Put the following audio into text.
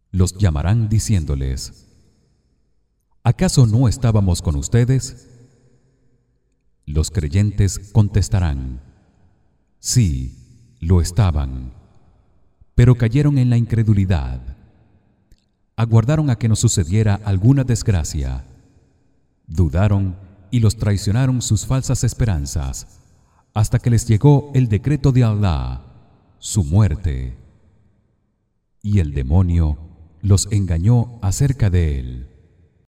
los llamarán diciéndoles: ¿acaso no estábamos con ustedes? Los creyentes contestarán: sí, lo estaban, pero cayeron en la incredulidad. Aguardaron a que nos sucediera alguna desgracia, dudaron y los traicionaron sus falsas esperanzas, hasta que les llegó el decreto de Allah, su muerte. Y el demonio los engañó acerca de él.